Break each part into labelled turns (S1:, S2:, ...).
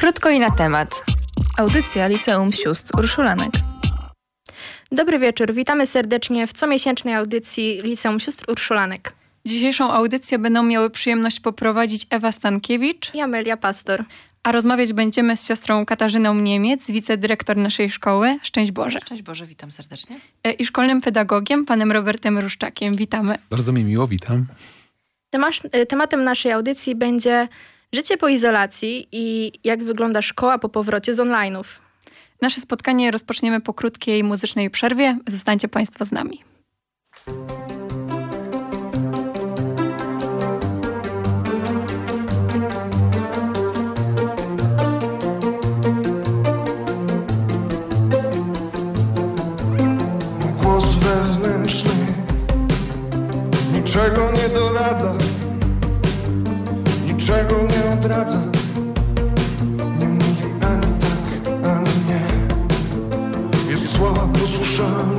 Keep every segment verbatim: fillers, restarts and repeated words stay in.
S1: Krótko i na temat.
S2: Audycja Liceum Sióstr Urszulanek.
S3: Dobry wieczór, witamy serdecznie w comiesięcznej audycji Liceum Sióstr Urszulanek.
S4: Dzisiejszą audycję będą miały przyjemność poprowadzić Ewa Stankiewicz
S3: i Amelia Pastor.
S4: A rozmawiać będziemy z siostrą Katarzyną Niemiec, wicedyrektor naszej szkoły. Szczęść Boże.
S5: Szczęść Boże, witam serdecznie.
S4: I szkolnym pedagogiem, panem Robertem Ruszczakiem. Witamy.
S6: Bardzo mi miło, witam.
S3: Temasz, tematem naszej audycji będzie życie po izolacji i jak wygląda szkoła po powrocie z online'ów.
S4: Nasze spotkanie rozpoczniemy po krótkiej muzycznej przerwie. Zostańcie Państwo z nami.
S7: Głos wewnętrzny niczego nie doradza, niczego nie odradza. Nie mówi ani tak, ani nie. Jest słabo słyszany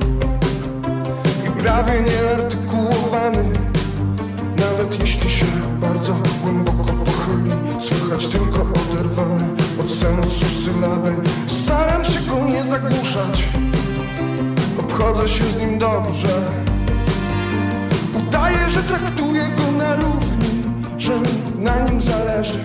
S7: i prawie nieartykułowany. Nawet jeśli się bardzo głęboko pochyli, słychać tylko oderwane od sensu sylaby. Staram się go nie zagłuszać, obchodzę się z nim dobrze. Udaję, że traktuję go na równi, że mi na nim zależy.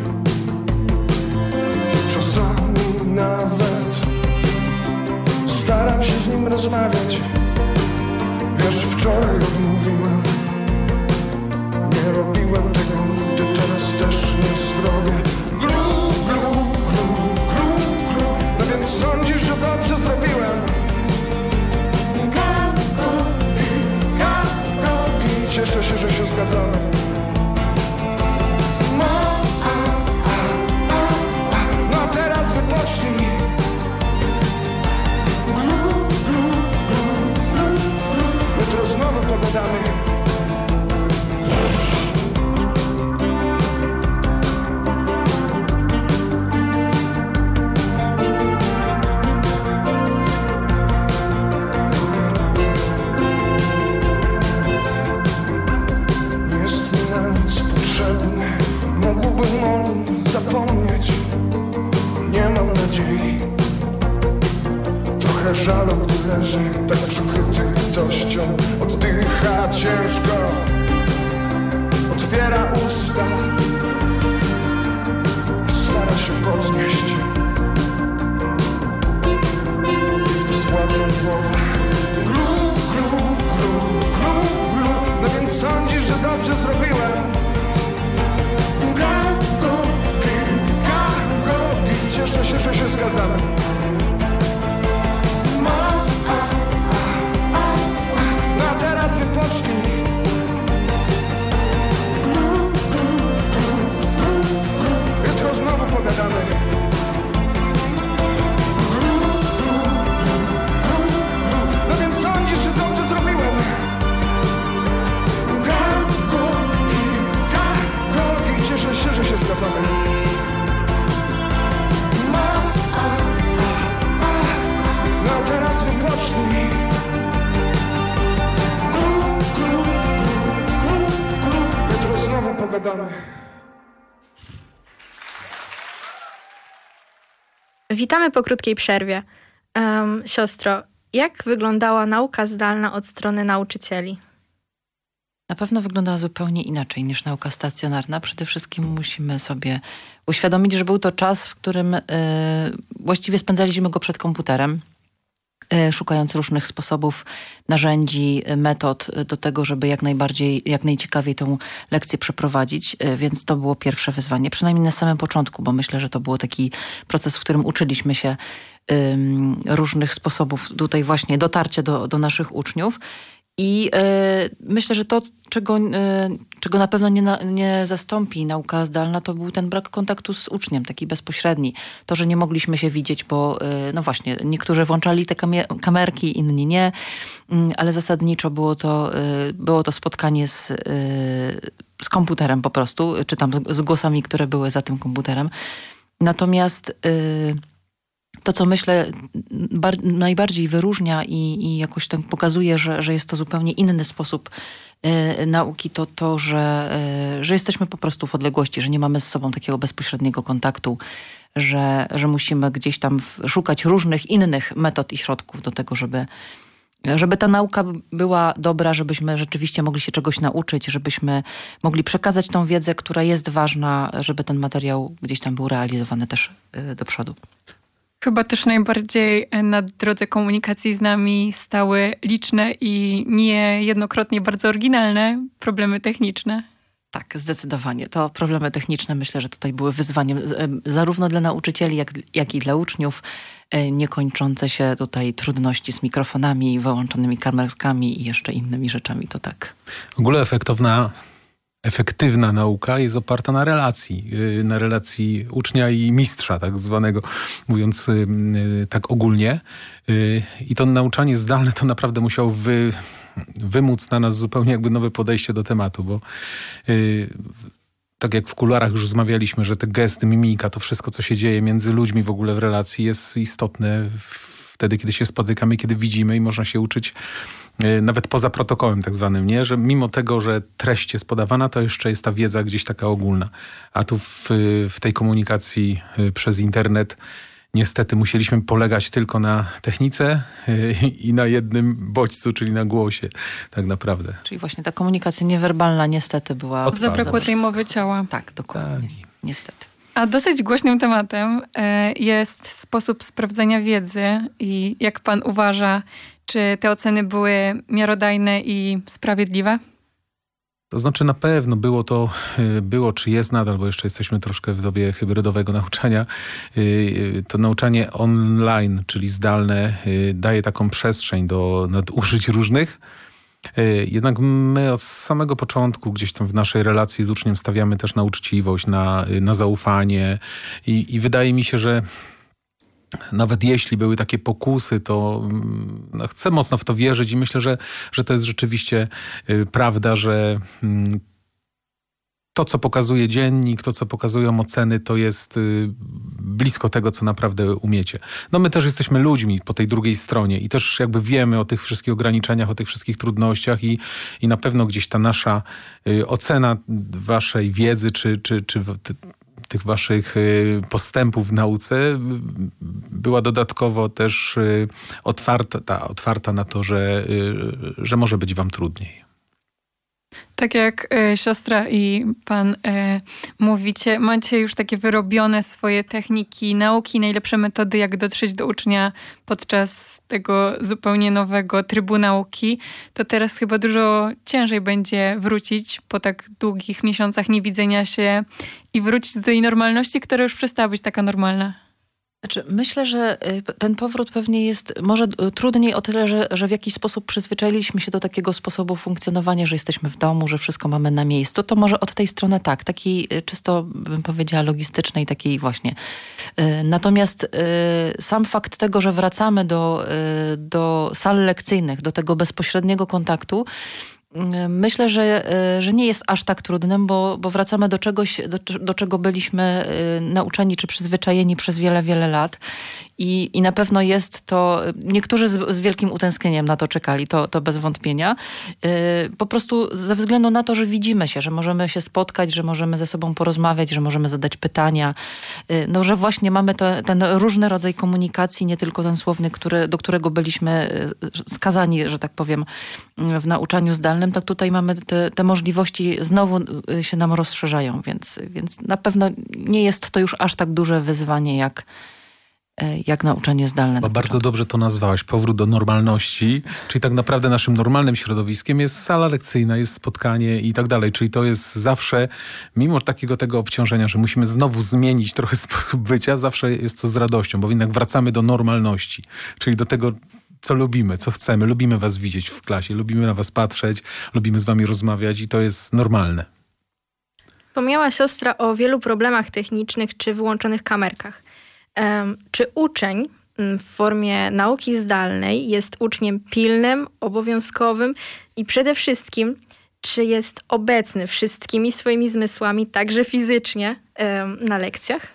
S7: Czasami nawet staram się z nim rozmawiać. Wiesz, wczoraj odmówiłem, nie robiłem tego nigdy, teraz też nie zrobię. Glu, glu, glu, glu, glu. No więc sądzisz, że dobrze zrobiłem? Gagogi, gagogi. Cieszę się, że się zgadzamy. No teraz wypocznij. Glu, glu, glu, glu, glu. Jutro znowu pogadamy. Mógłbym o nim zapomnieć, nie mam nadziei. Trochę żalu, gdy leży tak przykryty litością. Oddycha ciężko, otwiera usta i stara się podnieść słabą głowę. Glu, glu, glu, glu, glu. No więc sądzisz, że dobrze zrobiłem? Cieszę się, że się zgadzamy. Ma, a, a, a, a. No a teraz wypocznij. Glu, glu, glu, glu, glu. Jutro znowu pogadamy. Glu, glu, glu, glu, glu. No więc sądzisz, że dobrze zrobiłem? Gagogi, gagogi. Cieszę się, że się zgadzamy. Teraz wypocznij. Glu, glu, glu, glu, glu. Jutro znowu pogadamy.
S3: Witamy po krótkiej przerwie. Um, siostro, jak wyglądała nauka zdalna od strony nauczycieli?
S5: Na pewno wyglądała zupełnie inaczej niż nauka stacjonarna. Przede wszystkim musimy sobie uświadomić, że był to czas, w którym y, właściwie spędzaliśmy go przed komputerem, szukając różnych sposobów, narzędzi, metod do tego, żeby jak najbardziej, jak najciekawiej tą lekcję przeprowadzić. Więc to było pierwsze wyzwanie, przynajmniej na samym początku, bo myślę, że to był taki proces, w którym uczyliśmy się um, różnych sposobów tutaj właśnie dotarcia do, do naszych uczniów. I y, myślę, że to, czego, y, czego na pewno nie, na, nie zastąpi nauka zdalna, to był ten brak kontaktu z uczniem, taki bezpośredni. To, że nie mogliśmy się widzieć, bo y, no właśnie, niektórzy włączali te kamie- kamerki, inni nie, y, ale zasadniczo było to, y, było to spotkanie z, y, z komputerem po prostu, czy tam z, z głosami, które były za tym komputerem. Natomiast y, to, co myślę bar- najbardziej wyróżnia i, i jakoś tak pokazuje, że, że jest to zupełnie inny sposób y, nauki, to to, że, y, że jesteśmy po prostu w odległości, że nie mamy z sobą takiego bezpośredniego kontaktu, że, że musimy gdzieś tam szukać różnych innych metod i środków do tego, żeby Żeby ta nauka była dobra, żebyśmy rzeczywiście mogli się czegoś nauczyć, żebyśmy mogli przekazać tą wiedzę, która jest ważna, żeby ten materiał gdzieś tam był realizowany też do przodu.
S4: Chyba też najbardziej na drodze komunikacji z nami stały liczne i niejednokrotnie bardzo oryginalne problemy techniczne.
S5: Tak, zdecydowanie. To problemy techniczne myślę, że tutaj były wyzwaniem zarówno dla nauczycieli, jak, jak i dla uczniów. Niekończące się tutaj trudności z mikrofonami, wyłączonymi kamerkami i jeszcze innymi rzeczami, to tak.
S1: W ogóle efektowna, efektywna nauka jest oparta na relacji, na relacji ucznia i mistrza, tak zwanego, mówiąc tak ogólnie. I to nauczanie zdalne to naprawdę musiało wy, wymóc na nas zupełnie jakby nowe podejście do tematu, bo tak jak w kuluarach już rozmawialiśmy, że te gesty, mimika, to wszystko, co się dzieje między ludźmi w ogóle w relacji jest istotne wtedy, kiedy się spotykamy, kiedy widzimy i można się uczyć nawet poza protokołem tak zwanym, nie? Że mimo tego, że treść jest podawana, to jeszcze jest ta wiedza gdzieś taka ogólna. A tu w, w tej komunikacji przez internet niestety musieliśmy polegać tylko na technice i na jednym bodźcu, czyli na głosie tak naprawdę.
S5: Czyli właśnie ta komunikacja niewerbalna niestety była...
S1: Odpadza.
S4: Zabrakło tej mowy ciała.
S5: Tak, dokładnie.
S1: Tak.
S5: Niestety.
S4: A dosyć głośnym tematem jest sposób sprawdzania wiedzy i jak pan uważa, czy te oceny były miarodajne i sprawiedliwe?
S1: To znaczy na pewno było to, było czy jest nadal, bo jeszcze jesteśmy troszkę w dobie hybrydowego nauczania. To nauczanie online, czyli zdalne, daje taką przestrzeń do nadużyć różnych. Jednak my od samego początku gdzieś tam w naszej relacji z uczniem stawiamy też na uczciwość, na, na zaufanie i, i wydaje mi się, że nawet jeśli były takie pokusy, to no, chcę mocno w to wierzyć i myślę, że, że to jest rzeczywiście y, prawda, że y, to, co pokazuje dziennik, to, co pokazują oceny, to jest y, blisko tego, co naprawdę umiecie. No my też jesteśmy ludźmi po tej drugiej stronie i też jakby wiemy o tych wszystkich ograniczeniach, o tych wszystkich trudnościach i, i na pewno gdzieś ta nasza y, ocena waszej wiedzy, czy, czy, czy ty, tych waszych postępów w nauce była dodatkowo też otwarta, otwarta na to, że, że może być wam trudniej.
S4: Tak jak e, siostra i pan e, mówicie, macie już takie wyrobione swoje techniki nauki, najlepsze metody, jak dotrzeć do ucznia podczas tego zupełnie nowego trybu nauki, to teraz chyba dużo ciężej będzie wrócić po tak długich miesiącach niewidzenia się i wrócić do tej normalności, która już przestała być taka normalna.
S5: Znaczy, myślę, że ten powrót pewnie jest może trudniej o tyle, że, że w jakiś sposób przyzwyczailiśmy się do takiego sposobu funkcjonowania, że jesteśmy w domu, że wszystko mamy na miejscu. To może od tej strony tak, takiej czysto bym powiedziała logistycznej, takiej właśnie. Natomiast sam fakt tego, że wracamy do, do sal lekcyjnych, do tego bezpośredniego kontaktu, myślę, że, że nie jest aż tak trudnym, bo, bo wracamy do czegoś, do, do czego byliśmy nauczeni czy przyzwyczajeni przez wiele, wiele lat. I, i na pewno jest to, niektórzy z, z wielkim utęsknieniem na to czekali, to, to bez wątpienia. Yy, po prostu ze względu na to, że widzimy się, że możemy się spotkać, że możemy ze sobą porozmawiać, że możemy zadać pytania. Yy, no, że właśnie mamy to, ten różny rodzaj komunikacji, nie tylko ten słowny, który, do którego byliśmy skazani, że tak powiem, w nauczaniu zdalnym, tak tutaj mamy te, te możliwości znowu się nam rozszerzają, więc, więc na pewno nie jest to już aż tak duże wyzwanie, jak jak nauczanie zdalne.
S1: Bo bardzo dobrze to nazwałaś, powrót do normalności, czyli tak naprawdę naszym normalnym środowiskiem jest sala lekcyjna, jest spotkanie i tak dalej, czyli to jest zawsze, mimo takiego tego obciążenia, że musimy znowu zmienić trochę sposób bycia, zawsze jest to z radością, bo jednak wracamy do normalności, czyli do tego, co lubimy, co chcemy, lubimy was widzieć w klasie, lubimy na was patrzeć, lubimy z wami rozmawiać i to jest normalne.
S3: Wspomniała siostra o wielu problemach technicznych czy wyłączonych kamerkach. Czy uczeń w formie nauki zdalnej jest uczniem pilnym, obowiązkowym i przede wszystkim, czy jest obecny wszystkimi swoimi zmysłami, także fizycznie, na lekcjach?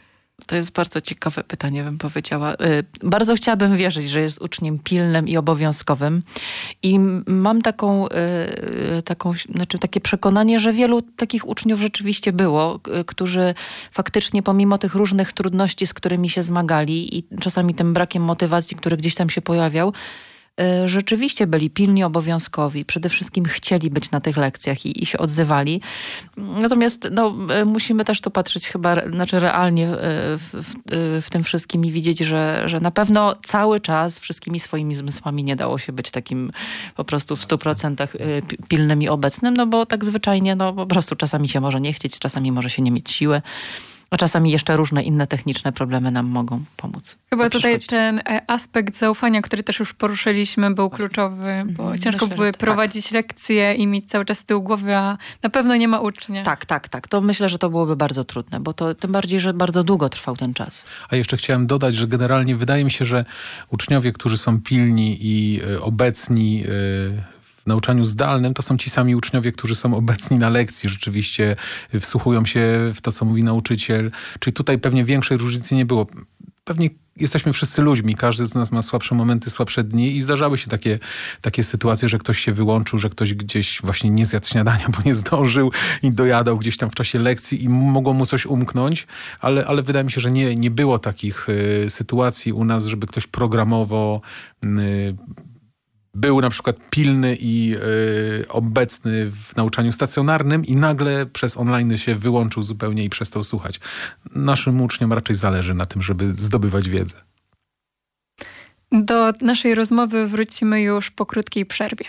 S5: To jest bardzo ciekawe pytanie, bym powiedziała. Bardzo chciałabym wierzyć, że jest uczniem pilnym i obowiązkowym. I mam taką, taką, znaczy takie przekonanie, że wielu takich uczniów rzeczywiście było, którzy faktycznie pomimo tych różnych trudności, z którymi się zmagali i czasami tym brakiem motywacji, który gdzieś tam się pojawiał, rzeczywiście byli pilni, obowiązkowi. Przede wszystkim chcieli być na tych lekcjach i, i się odzywali. Natomiast no, musimy też to patrzeć chyba znaczy realnie w, w, w tym wszystkim i widzieć, że, że na pewno cały czas wszystkimi swoimi zmysłami nie dało się być takim po prostu w stu procentach pilnym i obecnym, no bo tak zwyczajnie no, po prostu czasami się może nie chcieć, czasami może się nie mieć siły. A czasami jeszcze różne inne techniczne problemy nam mogą pomóc.
S4: Chyba tutaj ten aspekt zaufania, który też już poruszyliśmy, był kluczowy, bo mhm, ciężko myślę, były prowadzić tak. lekcje i mieć cały czas z tyłu głowy, a na pewno nie ma ucznia.
S5: Tak, tak, tak. To myślę, że to byłoby bardzo trudne, bo to tym bardziej, że bardzo długo trwał ten czas.
S1: A jeszcze chciałem dodać, że generalnie wydaje mi się, że uczniowie, którzy są pilni i obecni w nauczaniu zdalnym, to są ci sami uczniowie, którzy są obecni na lekcji, rzeczywiście wsłuchują się w to, co mówi nauczyciel. Czyli tutaj pewnie większej różnicy nie było. Pewnie jesteśmy wszyscy ludźmi, każdy z nas ma słabsze momenty, słabsze dni i zdarzały się takie, takie sytuacje, że ktoś się wyłączył, że ktoś gdzieś właśnie nie zjadł śniadania, bo nie zdążył i dojadał gdzieś tam w czasie lekcji i mogło mu coś umknąć, ale, ale wydaje mi się, że nie, nie było takich y, sytuacji u nas, żeby ktoś programowo y, był na przykład pilny i y, obecny w nauczaniu stacjonarnym i nagle przez online się wyłączył zupełnie i przestał słuchać. Naszym uczniom raczej zależy na tym, żeby zdobywać wiedzę.
S4: Do naszej rozmowy wrócimy już po krótkiej przerwie.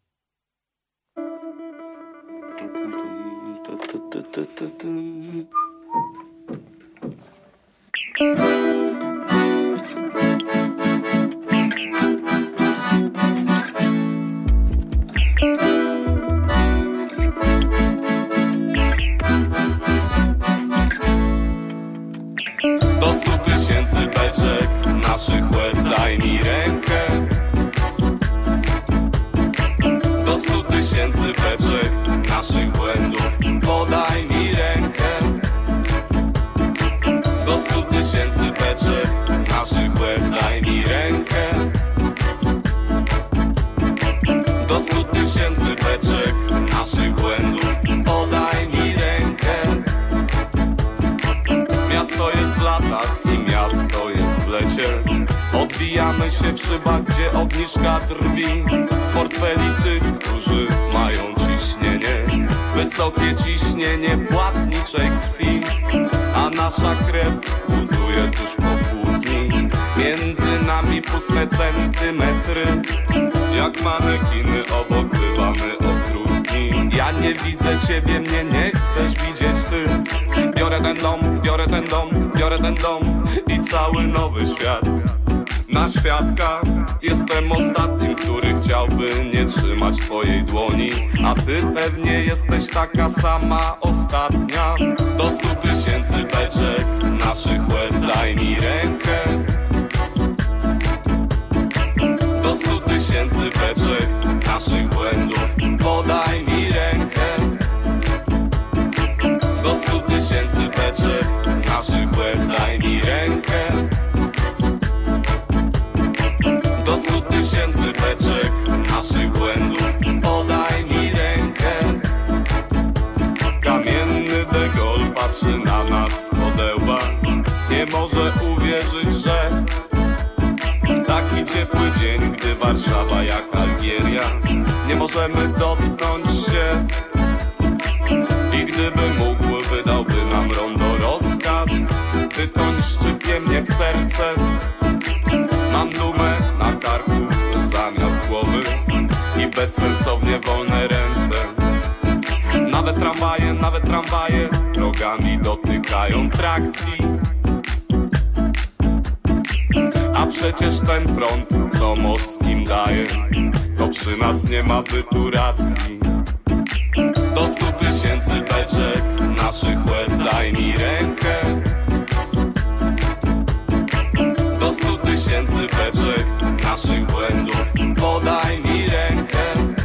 S6: Do stu tysięcy beczek naszych łez daj mi rękę. Do stu tysięcy beczek naszych błędów podaj mi rękę. Do stu tysięcy beczek naszych łez daj mi rękę. Do stu tysięcy beczek naszych błędów podaj mi rękę. Miasto jest w latach i miasto jest w lecie. Odbijamy się w szybach, gdzie ogniska drwi z portfeli tych, którzy mają ciśnienie, wysokie ciśnienie płatniczej krwi. A nasza krew buzuje tuż po kłótni, między nami puste centymetry. Jak manekiny obok bywamy okrutni. Ja nie widzę ciebie, mnie nie chcesz widzieć ty. Biorę ten dom, biorę ten dom, biorę ten dom i cały nowy świat. Na świadka jestem ostatnim, który chciałby nie trzymać twojej dłoni. A ty pewnie jesteś taka sama ostatnia. Do stu tysięcy beczek naszych łez daj mi rękę. Do stu tysięcy beczek naszych błędów podaj mi rękę. Do stu tysięcy beczek naszych łez daj mi rękę. Do stu tysięcy beczek naszych błędów podaj mi rękę. Kamienny de Gaulle patrzy na nas z podełba. Nie może uwierzyć, że w taki ciepły dzień, gdy Warszawa jak Algieria, nie możemy dotknąć się. I gdyby mógł, wydałby nam rondo rozkaz. Wytoń szczypie mnie w serce. Mam dumę na karku zamiast głowy i bezsensownie wolne ręce. Nawet tramwaje, nawet tramwaje nogami dotykają trakcji. A przecież ten prąd, co moc im daje, to przy nas nie ma bytu racji. Do stu tysięcy beczek naszych łez daj mi rękę. Do stu tysięcy beczek naszych błędów podaj mi rękę.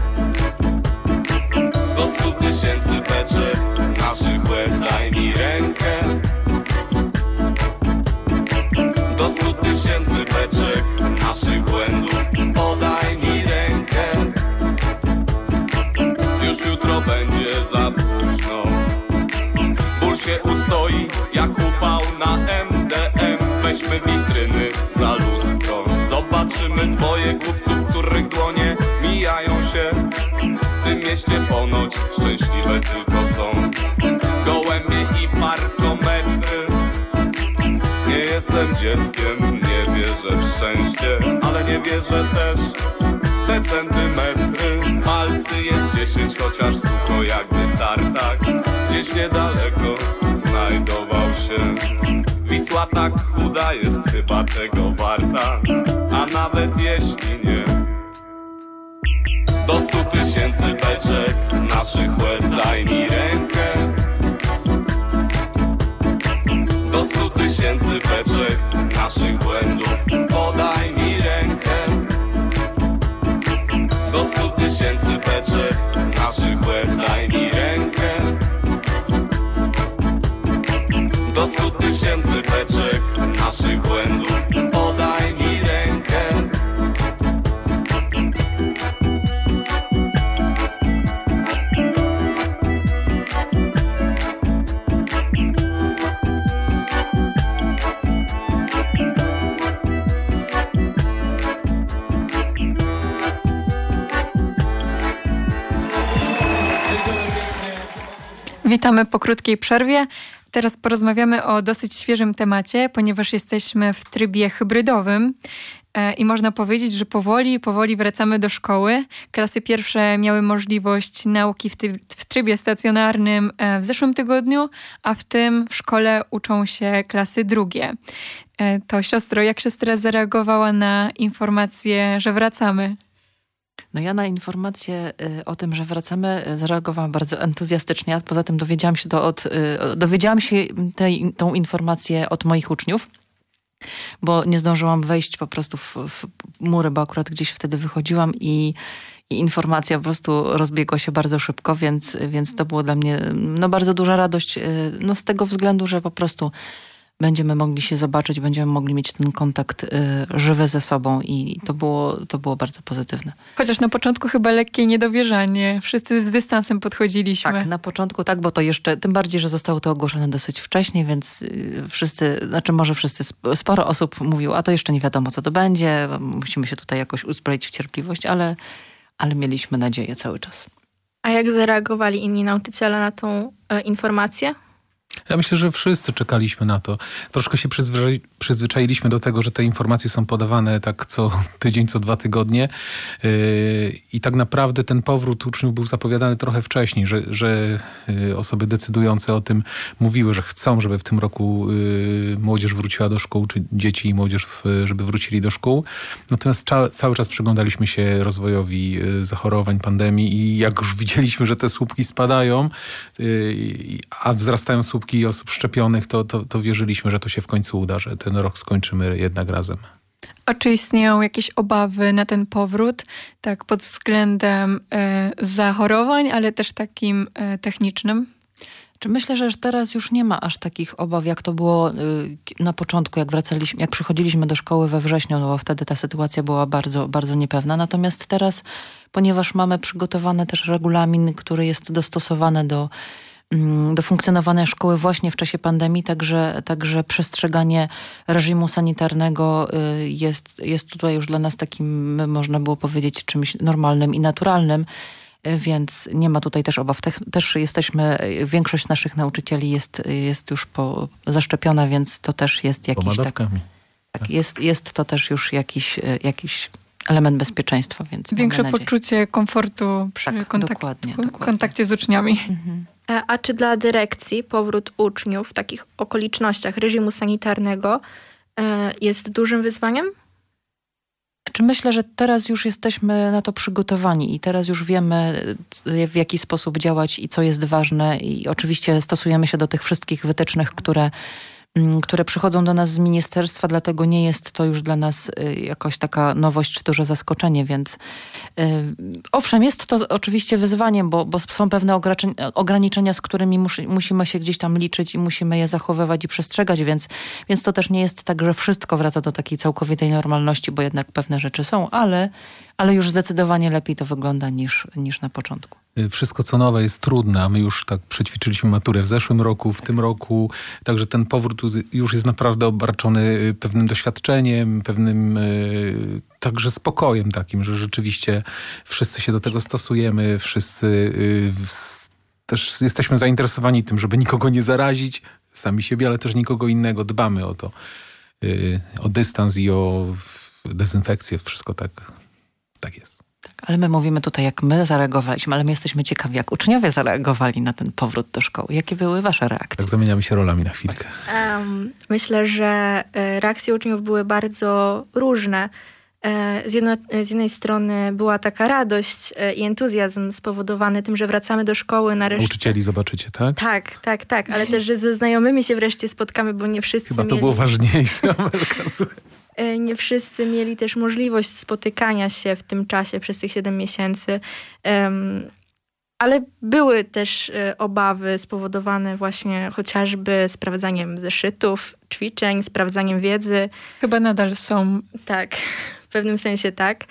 S6: Do stu tysięcy beczek naszych łez daj mi rękę. weźmy witryny za lustro. Zobaczymy dwoje głupców, których dłonie mijają się. W tym mieście ponoć szczęśliwe tylko są gołębie i parkometry. Nie jestem dzieckiem, nie wierzę w szczęście, ale nie wierzę też w te centymetry. Palcy jest dziesięć, chociaż sucho jakby tartak. Gdzieś niedaleko znajdował się. Wisła tak chuda jest chyba tego warta, a nawet jeśli nie, do stu tysięcy beczek naszych łez daj mi rękę. Do stu tysięcy beczek naszych błędów podaj mi rękę. Do stu tysięcy beczek naszych łez daj mi rękę. Do stu tysięcy beczek naszych błędów podaj mi rękę.
S4: Witamy po krótkiej przerwie. Teraz porozmawiamy o dosyć świeżym temacie, ponieważ jesteśmy w trybie hybrydowym e, i można powiedzieć, że powoli, powoli wracamy do szkoły. Klasy pierwsze miały możliwość nauki w, ty, w trybie stacjonarnym e, w zeszłym tygodniu, a w tym w szkole uczą się klasy drugie. E, to siostro, jak siostra zareagowała na informację, że wracamy?
S5: No ja na informację y, o tym, że wracamy, y, zareagowałam bardzo entuzjastycznie. Poza tym dowiedziałam się, to od, y, dowiedziałam się tej, tą informację od moich uczniów, bo nie zdążyłam wejść po prostu w, w mury, bo akurat gdzieś wtedy wychodziłam i, i informacja po prostu rozbiegła się bardzo szybko, więc, więc to było dla mnie no, bardzo duża radość, y, no, z tego względu, że po prostu będziemy mogli się zobaczyć, będziemy mogli mieć ten kontakt y, żywy ze sobą i to było, to było bardzo pozytywne.
S4: Chociaż na początku chyba lekkie niedowierzanie. Wszyscy z dystansem podchodziliśmy.
S5: Tak, na początku tak, bo to jeszcze, tym bardziej, że zostało to ogłoszone dosyć wcześnie, więc y, wszyscy, znaczy może wszyscy, sporo osób mówiło, a to jeszcze nie wiadomo, co to będzie, musimy się tutaj jakoś uzbroić w cierpliwość, ale, ale mieliśmy nadzieję cały czas.
S3: A jak zareagowali inni nauczyciele na tą e, informację?
S1: Ja myślę, że wszyscy czekaliśmy na to. Troszkę się przyzwyczai- przyzwyczailiśmy do tego, że te informacje są podawane tak co tydzień, co dwa tygodnie. Yy, I tak naprawdę ten powrót uczniów był zapowiadany trochę wcześniej, że, że yy, osoby decydujące o tym mówiły, że chcą, żeby w tym roku yy, młodzież wróciła do szkół, czy dzieci i młodzież, w, żeby wrócili do szkół. Natomiast cza- cały czas przyglądaliśmy się rozwojowi yy, zachorowań, pandemii i jak już widzieliśmy, że te słupki spadają, yy, a wzrastają słupki osób szczepionych, to, to, to wierzyliśmy, że to się w końcu uda, że ten rok skończymy jednak razem.
S4: A czy istnieją jakieś obawy na ten powrót, tak pod względem e, zachorowań, ale też takim e, technicznym?
S5: Czy myślę, że teraz już nie ma aż takich obaw, jak to było y, na początku, jak wracaliśmy, jak przychodziliśmy do szkoły we wrześniu, no bo wtedy ta sytuacja była bardzo, bardzo niepewna. Natomiast teraz, ponieważ mamy przygotowany też regulamin, który jest dostosowany do do funkcjonowania szkoły właśnie w czasie pandemii, także, także przestrzeganie reżimu sanitarnego jest, jest tutaj już dla nas takim, można było powiedzieć, czymś normalnym i naturalnym, więc nie ma tutaj też obaw. Też jesteśmy, większość naszych nauczycieli jest, jest już po, zaszczepiona, więc to też jest jakiś...
S1: Pomadówkami.
S5: Tak, tak, jest, jest to też już jakiś, jakiś element bezpieczeństwa, więc
S4: większe poczucie komfortu przy
S5: tak,
S4: kontakcie,
S5: dokładnie, dokładnie.
S4: kontakcie z uczniami.
S5: Mhm.
S3: A czy dla dyrekcji powrót uczniów w takich okolicznościach reżimu sanitarnego jest dużym wyzwaniem?
S5: Czy myślę, że teraz już jesteśmy na to przygotowani i teraz już wiemy, w jaki sposób działać i co jest ważne i oczywiście stosujemy się do tych wszystkich wytycznych, które, które przychodzą do nas z ministerstwa, dlatego nie jest to już dla nas jakaś taka nowość czy duże zaskoczenie, więc owszem, jest to oczywiście wyzwaniem, bo, bo są pewne ograniczenia, z którymi mus, musimy się gdzieś tam liczyć i musimy je zachowywać i przestrzegać, więc, więc to też nie jest tak, że wszystko wraca do takiej całkowitej normalności, bo jednak pewne rzeczy są, ale, ale już zdecydowanie lepiej to wygląda niż, niż na początku.
S1: Wszystko, co nowe, jest trudne, a my już tak przećwiczyliśmy maturę w zeszłym roku, w tym roku, także ten powrót już jest naprawdę obarczony pewnym doświadczeniem, pewnym także spokojem takim, że rzeczywiście wszyscy się do tego stosujemy, wszyscy też jesteśmy zainteresowani tym, żeby nikogo nie zarazić, sami siebie, ale też nikogo innego. Dbamy o to, o dystans i o dezynfekcję, wszystko tak, tak jest.
S5: Ale my mówimy tutaj, jak my zareagowaliśmy, ale my jesteśmy ciekawi, jak uczniowie zareagowali na ten powrót do szkoły. Jakie były wasze reakcje?
S1: Tak, zamieniamy się rolami na chwilkę.
S3: Um, myślę, że reakcje uczniów były bardzo różne. Z, jedno, z jednej strony była taka radość i entuzjazm spowodowany tym, że wracamy do szkoły nareszcie.
S1: Nauczycieli zobaczycie, tak?
S3: Tak, tak, tak, ale też, że ze znajomymi się wreszcie spotkamy, bo nie wszyscy
S1: Chyba to
S3: mieli...
S1: było ważniejsze, Amelka, słuchaj.
S3: Nie wszyscy mieli też możliwość spotykania się w tym czasie przez tych siedem miesięcy. Um, ale były też obawy spowodowane właśnie chociażby sprawdzaniem zeszytów, ćwiczeń, sprawdzaniem wiedzy.
S4: Chyba nadal są.
S3: Tak, w pewnym sensie tak.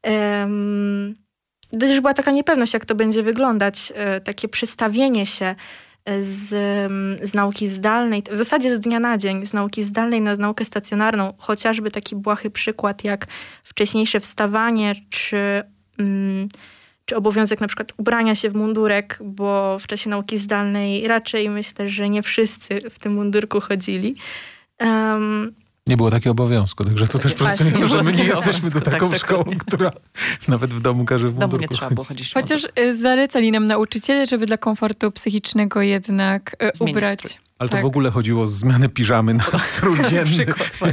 S3: Um, też była taka niepewność, jak to będzie wyglądać. Takie przestawienie się z, z nauki zdalnej, w zasadzie z dnia na dzień, z nauki zdalnej na naukę stacjonarną. Chociażby taki błahy przykład, jak wcześniejsze wstawanie, czy... Um, czy obowiązek na przykład ubrania się w mundurek, bo w czasie nauki zdalnej raczej myślę, że nie wszyscy w tym mundurku chodzili. Um,
S1: nie było takiego obowiązku, także to też po prostu nie, że my nie jesteśmy do taką
S5: tak,
S1: szkołą, tak. która nawet w domu każe w mundurku.
S5: W domu nie trzeba było chodzić.
S4: Chociaż zalecali nam nauczyciele, żeby dla komfortu psychicznego jednak Zmienić ubrać.
S5: Strój.
S1: Ale
S4: tak.
S1: to w ogóle chodziło o zmianę piżamy na strój dzienny.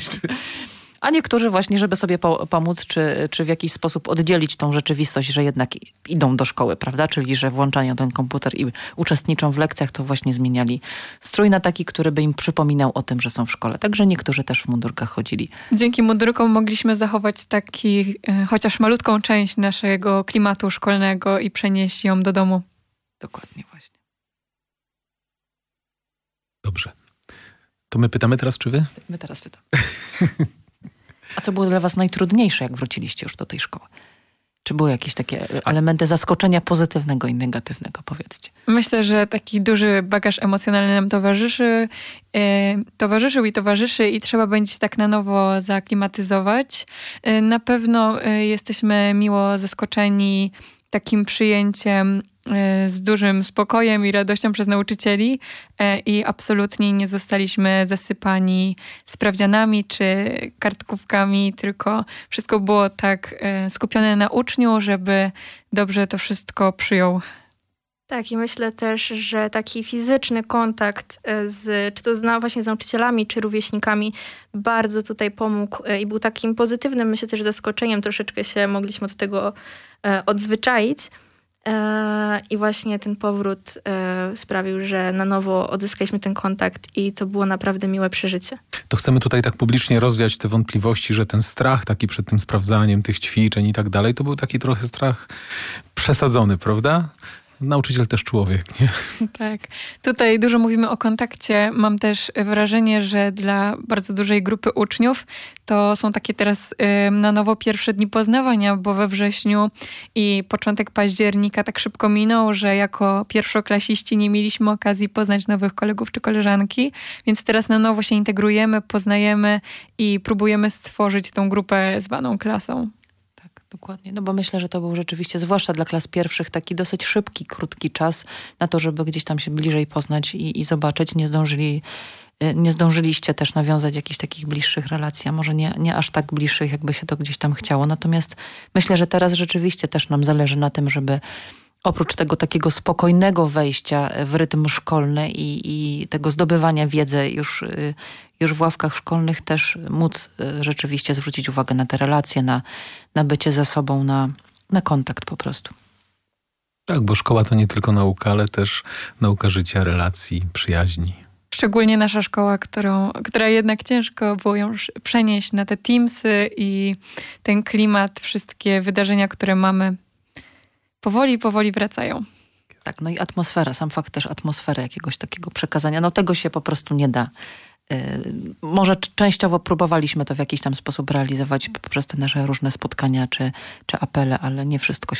S5: A niektórzy właśnie, żeby sobie po, pomóc, czy, czy w jakiś sposób oddzielić tą rzeczywistość, że jednak idą do szkoły, prawda? Czyli, że włączają ten komputer i uczestniczą w lekcjach, to właśnie zmieniali strój na taki, który by im przypominał o tym, że są w szkole. Także niektórzy też w mundurkach chodzili.
S4: Dzięki mundurkom mogliśmy zachować taki, e, chociaż malutką część naszego klimatu szkolnego i przenieść ją do domu.
S5: Dokładnie właśnie.
S1: Dobrze. To my pytamy teraz, czy wy?
S5: My teraz pytamy. A co było dla was najtrudniejsze, jak wróciliście już do tej szkoły? Czy były jakieś takie elementy zaskoczenia pozytywnego i negatywnego, powiedzcie?
S4: Myślę, że taki duży bagaż emocjonalny nam towarzyszy, e, towarzyszył i towarzyszy i trzeba będzie się tak na nowo zaaklimatyzować. E, na pewno e, jesteśmy miło zaskoczeni takim przyjęciem z dużym spokojem i radością przez nauczycieli i absolutnie nie zostaliśmy zasypani sprawdzianami czy kartkówkami, tylko wszystko było tak skupione na uczniu, żeby dobrze to wszystko przyjął.
S3: Tak, i myślę też, że taki fizyczny kontakt z, czy to z, właśnie z nauczycielami, czy rówieśnikami bardzo tutaj pomógł i był takim pozytywnym, myślę też zaskoczeniem. Troszeczkę się mogliśmy do tego odzwyczaić. I właśnie ten powrót sprawił, że na nowo odzyskaliśmy ten kontakt i to było naprawdę miłe przeżycie.
S1: To chcemy tutaj tak publicznie rozwiać te wątpliwości, że ten strach taki przed tym sprawdzaniem tych ćwiczeń i tak dalej, to był taki trochę strach przesadzony, prawda? Nauczyciel też człowiek, nie?
S4: Tak. Tutaj dużo mówimy o kontakcie. Mam też wrażenie, że dla bardzo dużej grupy uczniów to są takie teraz y, na nowo pierwsze dni poznawania, bo we wrześniu i początek października tak szybko minął, że jako pierwszoklasiści nie mieliśmy okazji poznać nowych kolegów czy koleżanki, więc teraz na nowo się integrujemy, poznajemy i próbujemy stworzyć tą grupę zwaną klasą.
S5: Dokładnie, no bo myślę, że to był rzeczywiście, zwłaszcza dla klas pierwszych, taki dosyć szybki, krótki czas na to, żeby gdzieś tam się bliżej poznać i, i zobaczyć. Nie zdążyli, nie zdążyliście też nawiązać jakichś takich bliższych relacji, a może nie, nie aż tak bliższych, jakby się to gdzieś tam chciało. Natomiast myślę, że teraz rzeczywiście też nam zależy na tym, żeby oprócz tego takiego spokojnego wejścia w rytm szkolny i, i tego zdobywania wiedzy już, już w ławkach szkolnych też móc rzeczywiście zwrócić uwagę na te relacje, na, na bycie ze sobą, na, na kontakt po prostu.
S1: Tak, bo szkoła to nie tylko nauka, ale też nauka życia, relacji, przyjaźni.
S4: Szczególnie nasza szkoła, którą, która jednak ciężko było ją przenieść na te Teamsy i ten klimat, wszystkie wydarzenia, które mamy, powoli, powoli wracają.
S5: Tak, no i atmosfera, sam fakt też atmosfery jakiegoś takiego przekazania, no tego się po prostu nie da. Yy, może częściowo próbowaliśmy to w jakiś tam sposób realizować poprzez te nasze różne spotkania czy, czy apele, ale nie wszystko się da.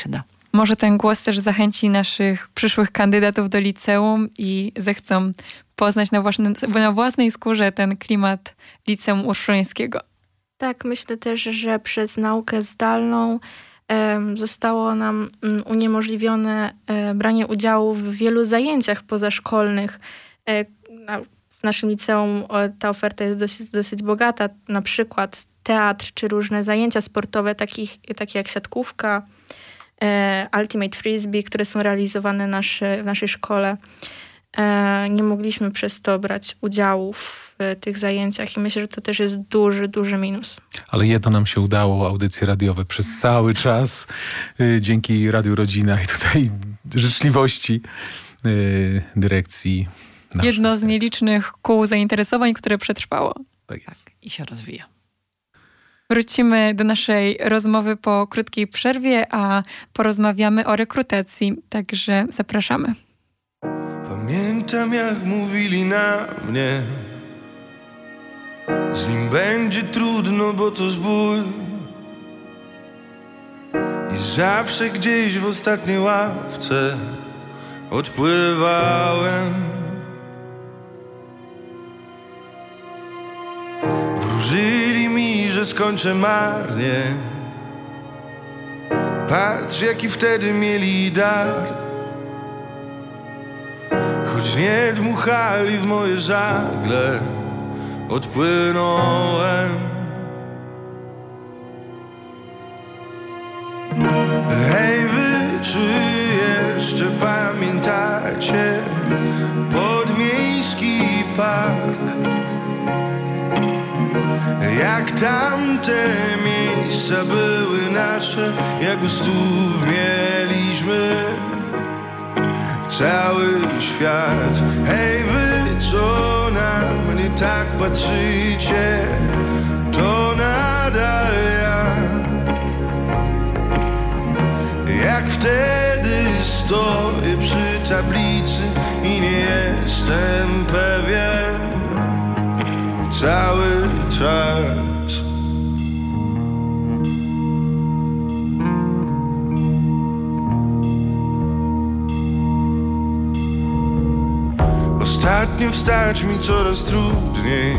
S4: Może ten głos też zachęci naszych przyszłych kandydatów do liceum i zechcą poznać na, własny, na własnej skórze ten klimat liceum urszulińskiego.
S3: Tak, myślę też, że przez naukę zdalną e, zostało nam m, uniemożliwione e, branie udziału w wielu zajęciach pozaszkolnych. E, na, w naszym liceum o, ta oferta jest dosyć, dosyć bogata, na przykład teatr czy różne zajęcia sportowe, takich, takie jak siatkówka, e, Ultimate Frisbee, które są realizowane nasze, w naszej szkole. E, nie mogliśmy przez to brać udziału w tych zajęciach i myślę, że to też jest duży, duży minus.
S1: Ale jedno nam się udało, audycje radiowe przez cały czas, yy, dzięki Radiu Rodzina i tutaj życzliwości yy, dyrekcji naszej.
S4: Jedno z nielicznych kół zainteresowań, które przetrwało.
S1: Tak jest.
S5: Tak, i się rozwija.
S4: Wrócimy do naszej rozmowy po krótkiej przerwie, a porozmawiamy o rekrutacji, także zapraszamy.
S7: Pamiętam, jak mówili na mnie, z nim będzie trudno, bo to zbój. I zawsze gdzieś w ostatniej ławce odpływałem. Wróżyli mi, że skończę marnie. Patrz, jaki wtedy mieli dar. Choć nie dmuchali w moje żagle, odpłynąłem. Hej wy, czy jeszcze pamiętacie podmiejski park? Jak tamte miejsca były nasze, jak gustów mieliśmy cały świat. Hej wy, co na mnie tak patrzycie, to nadal ja. Jak wtedy stoję przy tablicy i nie jestem pewien cały czas. Ostatnio wstać mi coraz trudniej.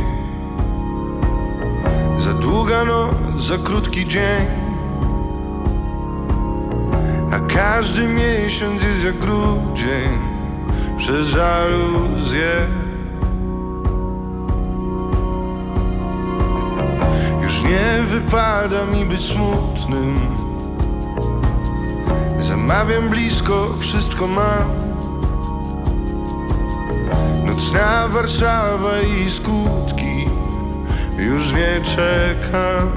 S7: Za długa noc, za krótki dzień, a każdy miesiąc jest jak grudzień przez żaluzję. Już nie wypada mi być smutnym. Zamawiam blisko, wszystko mam. Nocna Warszawa i skutki, już nie czekam.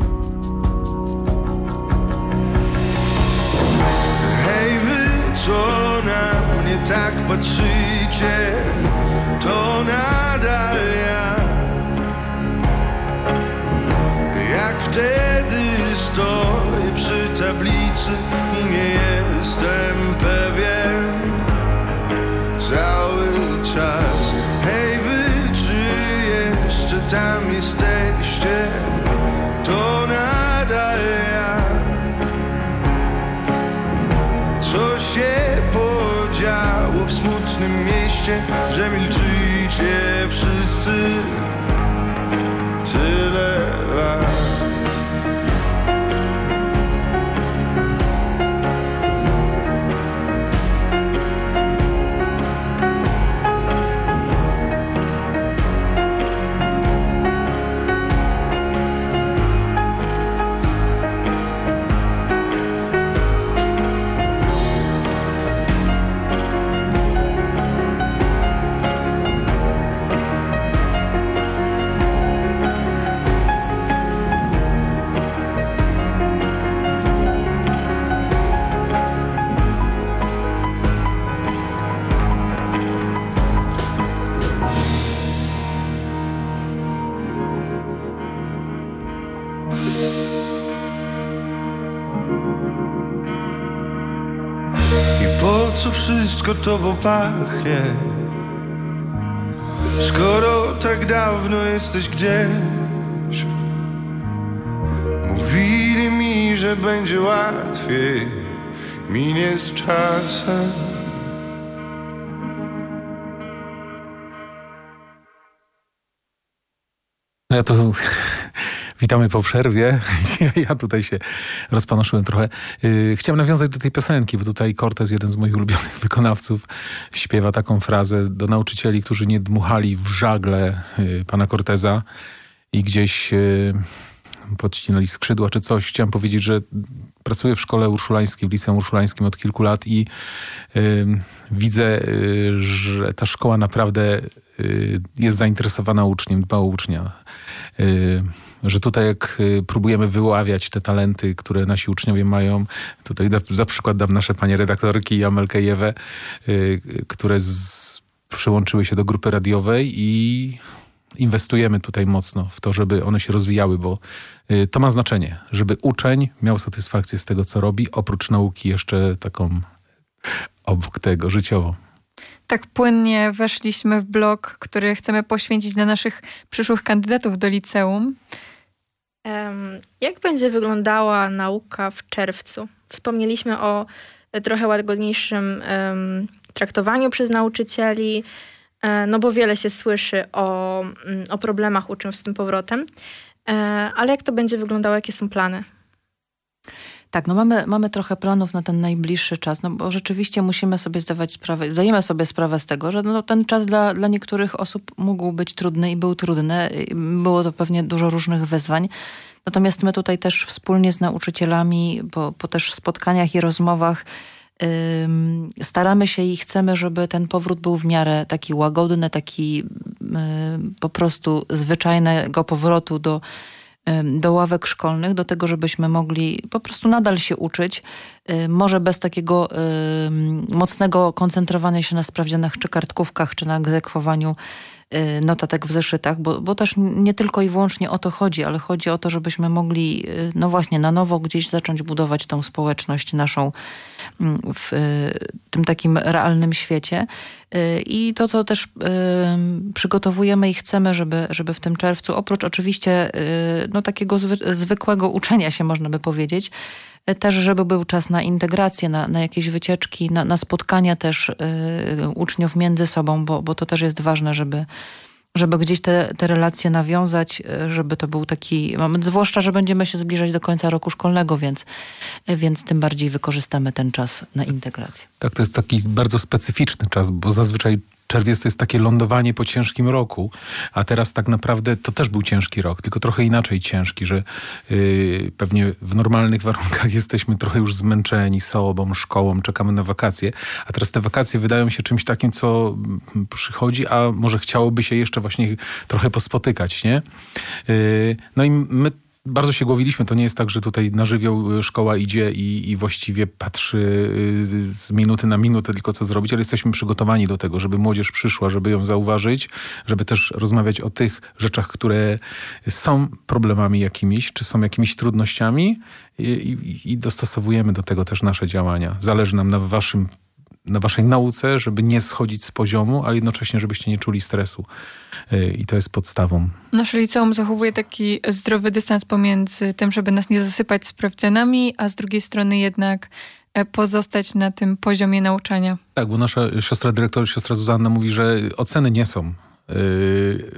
S7: Hej wy, co na mnie tak patrzycie, to nadal ja. Jak wtedy stoję przy tablicy i nie jestem pewien cały czas. Hej wy, czy jeszcze tam jesteście, to nadal ja. Co się podziało w smutnym mieście, że milczycie wszyscy tyle lat? Po co wszystko tobą pachnie, skoro tak dawno jesteś gdzieś? Mówili mi, że będzie łatwiej, minie z czasem.
S1: No ja tu witamy po przerwie. Ja tutaj się rozpanoszyłem trochę. Chciałem nawiązać do tej piosenki, bo tutaj Cortez, jeden z moich ulubionych wykonawców, śpiewa taką frazę do nauczycieli, którzy nie dmuchali w żagle pana Corteza i gdzieś podcinali skrzydła czy coś. Chciałem powiedzieć, że pracuję w szkole urszulańskiej, w liceum urszulańskim od kilku lat i y, widzę, y, że ta szkoła naprawdę y, jest zainteresowana uczniem, dba o ucznia. Y, że tutaj jak y, próbujemy wyławiać te talenty, które nasi uczniowie mają, tutaj da, za przykład dam nasze panie redaktorki Amelkę i Ewę, y, które z, przyłączyły się do grupy radiowej i inwestujemy tutaj mocno w to, żeby one się rozwijały, bo y, to ma znaczenie, żeby uczeń miał satysfakcję z tego, co robi, oprócz nauki jeszcze taką obok tego życiową.
S4: Tak płynnie weszliśmy w blok, który chcemy poświęcić na naszych przyszłych kandydatów do liceum.
S3: Um, jak będzie wyglądała nauka w czerwcu? Wspomnieliśmy o trochę łagodniejszym um, traktowaniu przez nauczycieli, no bo wiele się słyszy o, o problemach uczniów z tym powrotem. Ale jak to będzie wyglądało? Jakie są plany?
S5: Tak, no mamy, mamy trochę planów na ten najbliższy czas, no bo rzeczywiście musimy sobie zdawać sprawę, zdajemy sobie sprawę z tego, że no ten czas dla, dla niektórych osób mógł być trudny i był trudny. Było to pewnie dużo różnych wyzwań. Natomiast my tutaj też wspólnie z nauczycielami, po, po też spotkaniach i rozmowach staramy się i chcemy, żeby ten powrót był w miarę taki łagodny, taki po prostu zwyczajnego powrotu do, do ławek szkolnych, do tego, żebyśmy mogli po prostu nadal się uczyć. Może bez takiego mocnego koncentrowania się na sprawdzianach, czy kartkówkach, czy na egzekwowaniu notatek w zeszytach, bo, bo też nie tylko i wyłącznie o to chodzi, ale chodzi o to, żebyśmy mogli no właśnie na nowo gdzieś zacząć budować tą społeczność naszą w tym takim realnym świecie. I to, co też przygotowujemy i chcemy, żeby, żeby w tym czerwcu, oprócz oczywiście no takiego zwy, zwykłego uczenia się, można by powiedzieć, też, żeby był czas na integrację, na, na jakieś wycieczki, na, na spotkania też y, uczniów między sobą, bo, bo to też jest ważne, żeby, żeby gdzieś te, te relacje nawiązać, żeby to był taki moment, zwłaszcza, że będziemy się zbliżać do końca roku szkolnego, więc, więc tym bardziej wykorzystamy ten czas na integrację.
S1: Tak, to jest taki bardzo specyficzny czas, bo zazwyczaj czerwiec to jest takie lądowanie po ciężkim roku, a teraz tak naprawdę to też był ciężki rok, tylko trochę inaczej ciężki, że yy, pewnie w normalnych warunkach jesteśmy trochę już zmęczeni sobą, szkołą, czekamy na wakacje, a teraz te wakacje wydają się czymś takim, co przychodzi, a może chciałoby się jeszcze właśnie trochę pospotykać, nie? Yy, no i my bardzo się głowiliśmy. To nie jest tak, że tutaj na żywioł szkoła idzie i, i właściwie patrzy z minuty na minutę tylko co zrobić, ale jesteśmy przygotowani do tego, żeby młodzież przyszła, żeby ją zauważyć, żeby też rozmawiać o tych rzeczach, które są problemami jakimiś, czy są jakimiś trudnościami i, i, i dostosowujemy do tego też nasze działania. Zależy nam na waszym na waszej nauce, żeby nie schodzić z poziomu, ale jednocześnie, żebyście nie czuli stresu. I to jest podstawą.
S4: Nasze liceum zachowuje taki zdrowy dystans pomiędzy tym, żeby nas nie zasypać sprawdzianami, a z drugiej strony jednak pozostać na tym poziomie nauczania.
S1: Tak, bo nasza siostra dyrektor, siostra Zuzanna mówi, że oceny nie są yy,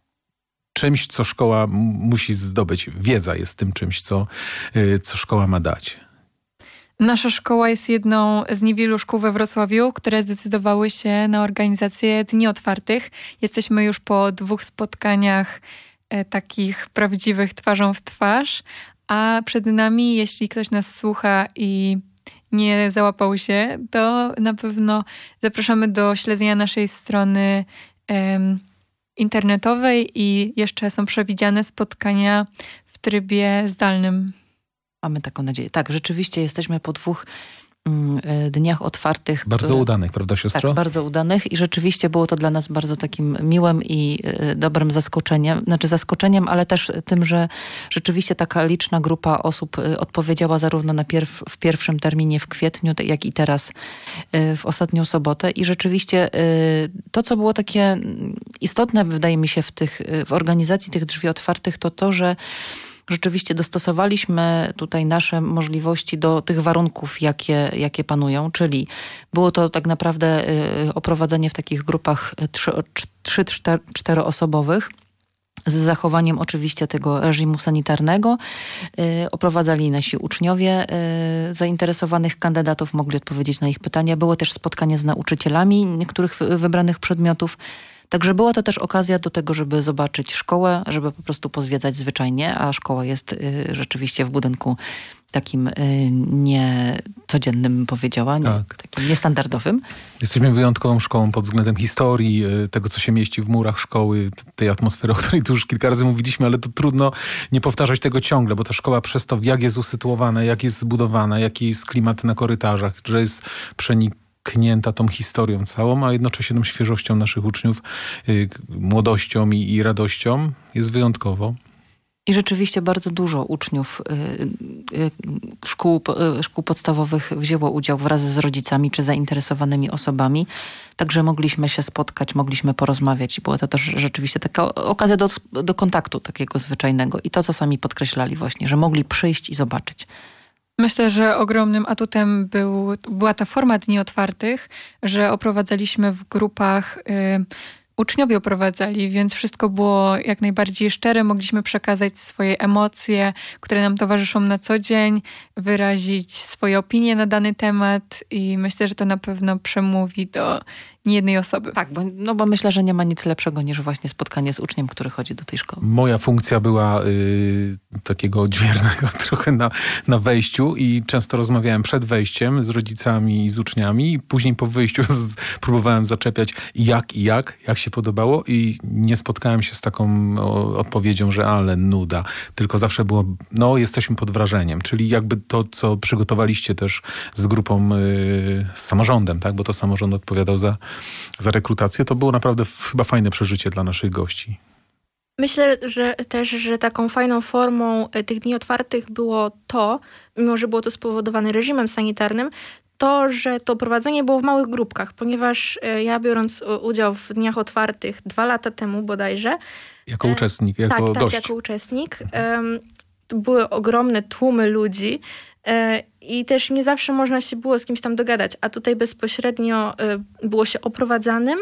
S1: czymś, co szkoła musi zdobyć. Wiedza jest tym czymś, co, yy, co szkoła ma dać.
S4: Nasza szkoła jest jedną z niewielu szkół we Wrocławiu, które zdecydowały się na organizację Dni Otwartych. Jesteśmy już po dwóch spotkaniach e, takich prawdziwych twarzą w twarz, a przed nami, jeśli ktoś nas słucha i nie załapał się, to na pewno zapraszamy do śledzenia naszej strony e, internetowej i jeszcze są przewidziane spotkania w trybie zdalnym.
S5: Mamy taką nadzieję. Tak, rzeczywiście jesteśmy po dwóch mm, dniach otwartych.
S1: Bardzo które, udanych, prawda siostro?
S5: Tak, bardzo udanych i rzeczywiście było to dla nas bardzo takim miłym i y, dobrym zaskoczeniem. Znaczy zaskoczeniem, ale też tym, że rzeczywiście taka liczna grupa osób y, odpowiedziała zarówno na pierw, w pierwszym terminie w kwietniu, jak i teraz y, w ostatnią sobotę. I rzeczywiście y, to, co było takie istotne, wydaje mi się, w, tych, w organizacji tych drzwi otwartych, to to, że rzeczywiście dostosowaliśmy tutaj nasze możliwości do tych warunków, jakie, jakie panują, czyli było to tak naprawdę oprowadzenie w takich grupach trzy czteroosobowych, z zachowaniem oczywiście tego reżimu sanitarnego. Yy, oprowadzali nasi uczniowie yy, zainteresowanych kandydatów, mogli odpowiedzieć na ich pytania. Było też spotkanie z nauczycielami niektórych wybranych przedmiotów. Także była to też okazja do tego, żeby zobaczyć szkołę, żeby po prostu pozwiedzać zwyczajnie, a szkoła jest yy, rzeczywiście w budynku takim y, niecodziennym, bym powiedziała,
S1: tak.
S5: nie, takim niestandardowym.
S1: Jesteśmy wyjątkową szkołą pod względem historii, y, tego, co się mieści w murach szkoły, tej atmosfery, o której tu już kilka razy mówiliśmy, ale to trudno nie powtarzać tego ciągle, bo ta szkoła przez to, jak jest usytuowana, jak jest zbudowana, jaki jest klimat na korytarzach, że jest przeniknięta tą historią całą, a jednocześnie tą świeżością naszych uczniów, y, młodością i, i radością, jest wyjątkowo.
S5: I rzeczywiście bardzo dużo uczniów y, y, szkół, y, szkół podstawowych wzięło udział wraz z rodzicami czy zainteresowanymi osobami. Także mogliśmy się spotkać, mogliśmy porozmawiać i była to też rzeczywiście taka okazja do, do kontaktu takiego zwyczajnego. I to, co sami podkreślali właśnie, że mogli przyjść i zobaczyć.
S4: Myślę, że ogromnym atutem był, była ta forma dni otwartych, że oprowadzaliśmy w grupach... Y, Uczniowie oprowadzali, więc wszystko było jak najbardziej szczere. Mogliśmy przekazać swoje emocje, które nam towarzyszą na co dzień, wyrazić swoje opinie na dany temat i myślę, że to na pewno przemówi do niejednej osoby.
S5: Tak, bo, no bo myślę, że nie ma nic lepszego niż właśnie spotkanie z uczniem, który chodzi do tej szkoły.
S1: Moja funkcja była y, takiego odźwiernego trochę na, na wejściu i często rozmawiałem przed wejściem z rodzicami i z uczniami i później po wyjściu z, próbowałem zaczepiać jak i jak, jak się podobało i nie spotkałem się z taką o, odpowiedzią, że ale nuda, tylko zawsze było, no jesteśmy pod wrażeniem, czyli jakby to, co przygotowaliście też z grupą, y, z samorządem, tak, bo to samorząd odpowiadał za za rekrutację, to było naprawdę chyba fajne przeżycie dla naszych gości.
S3: Myślę, że też, że taką fajną formą tych dni otwartych było to, mimo że było to spowodowane reżimem sanitarnym, to, że to prowadzenie było w małych grupkach, ponieważ ja biorąc udział w dniach otwartych dwa lata temu bodajże.
S1: Jako uczestnik, jako
S3: tak,
S1: gość.
S3: Tak, jako uczestnik. Mhm. To były ogromne tłumy ludzi, i też nie zawsze można się było z kimś tam dogadać, a tutaj bezpośrednio było się oprowadzanym,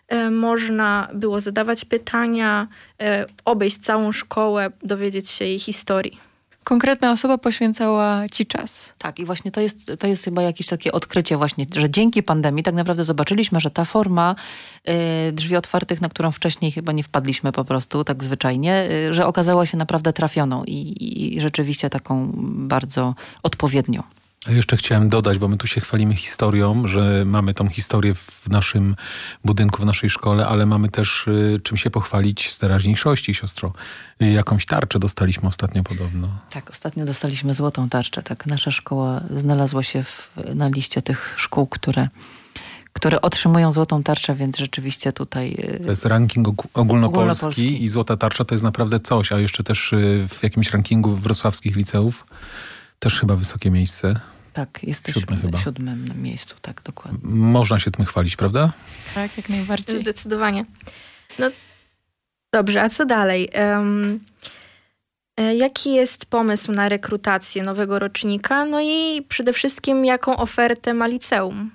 S3: można było zadawać pytania, obejść całą szkołę, dowiedzieć się jej historii.
S4: Konkretna osoba poświęcała ci czas.
S5: Tak, i właśnie to jest, to jest chyba jakieś takie odkrycie właśnie, że dzięki pandemii tak naprawdę zobaczyliśmy, że ta forma y, drzwi otwartych, na którą wcześniej chyba nie wpadliśmy po prostu tak zwyczajnie, y, że okazała się naprawdę trafioną i, i rzeczywiście taką bardzo odpowiednią.
S1: A jeszcze chciałem dodać, bo my tu się chwalimy historią, że mamy tą historię w naszym budynku, w naszej szkole, ale mamy też y, czym się pochwalić z teraźniejszości, siostro. Y, jakąś tarczę dostaliśmy ostatnio podobno.
S5: Tak, ostatnio dostaliśmy złotą tarczę. Tak, nasza szkoła znalazła się w, na liście tych szkół, które, które otrzymują złotą tarczę, więc rzeczywiście tutaj...
S1: To jest ranking og- ogólnopolski,
S5: ogólnopolski
S1: i złota tarcza to jest naprawdę coś, a jeszcze też y, w jakimś rankingu wrocławskich liceów też chyba wysokie miejsce.
S5: Tak, jesteśmy
S1: Siódme
S5: w siódmym miejscu, tak, dokładnie.
S1: Można się tym chwalić, prawda?
S4: Tak, jak najbardziej.
S3: Zdecydowanie. No dobrze, a co dalej? Um, jaki jest pomysł na rekrutację nowego rocznika? No i przede wszystkim jaką ofertę ma liceum?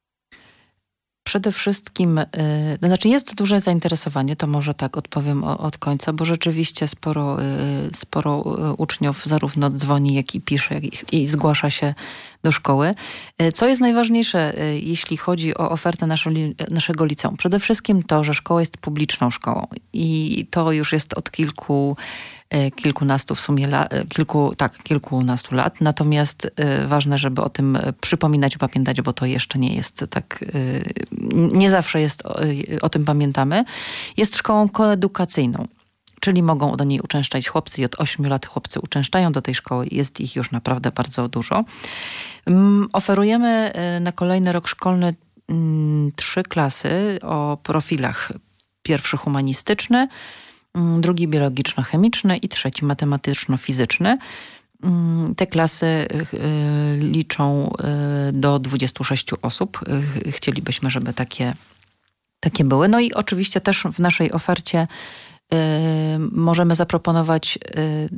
S5: Przede wszystkim, to znaczy jest duże zainteresowanie, to może tak odpowiem od końca, bo rzeczywiście sporo, sporo uczniów zarówno dzwoni, jak i pisze, jak i, i zgłasza się do szkoły. Co jest najważniejsze, jeśli chodzi o ofertę naszo, naszego liceum? Przede wszystkim to, że szkoła jest publiczną szkołą i to już jest od kilku kilkunastu w sumie lat, kilku, tak, kilkunastu lat. Natomiast y, ważne, żeby o tym przypominać, pamiętać, bo to jeszcze nie jest tak, y, nie zawsze jest o, y, o tym pamiętamy. Jest szkołą koedukacyjną, czyli mogą do niej uczęszczać chłopcy i od ośmiu lat chłopcy uczęszczają do tej szkoły. Jest ich już naprawdę bardzo dużo. Um, oferujemy y, na kolejny rok szkolny y, trzy klasy o profilach. Pierwszy humanistyczny, drugi biologiczno-chemiczny i trzeci matematyczno-fizyczny. Te klasy liczą do dwudziestu sześciu osób. Chcielibyśmy, żeby takie, takie były. No i oczywiście też w naszej ofercie możemy zaproponować